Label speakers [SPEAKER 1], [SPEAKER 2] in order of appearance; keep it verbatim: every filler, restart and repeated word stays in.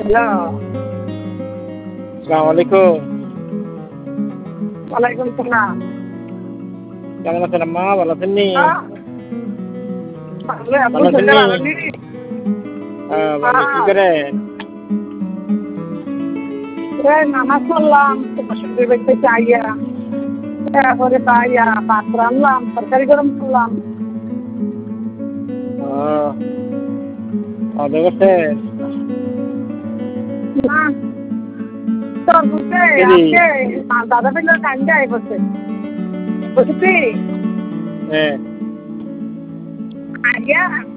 [SPEAKER 1] Hello.
[SPEAKER 2] আসসালামু আলাইকুম।
[SPEAKER 1] ওয়ালাইকুম সালাম।
[SPEAKER 2] কেমন আছেন আম্মা? ভালো আছেন নি?
[SPEAKER 1] হ্যাঁ। ভালো আব্বু
[SPEAKER 2] ভালো আছেন
[SPEAKER 1] শরীরটা
[SPEAKER 2] নি?
[SPEAKER 1] ভালো নেই?
[SPEAKER 2] হ্যাঁ, ভালো। কি
[SPEAKER 1] হ্যাঁ।
[SPEAKER 2] করেন?
[SPEAKER 1] এই নামাজ পড়লাম তোমার শ্বশুর বাড়ি থেকে আইয়া। তারপরে পাইয়া ভাত রান্নলাম, তরকারি গরম করলাম।
[SPEAKER 2] ও খাওয়া-দাওয়া করছেন?
[SPEAKER 1] না, তোর বুঝতে
[SPEAKER 2] কেডি?
[SPEAKER 1] আজকে দাদা বিল্লার কান্দে আই বসে। বুঝলি?
[SPEAKER 2] হ্যাঁ।
[SPEAKER 1] আইয়া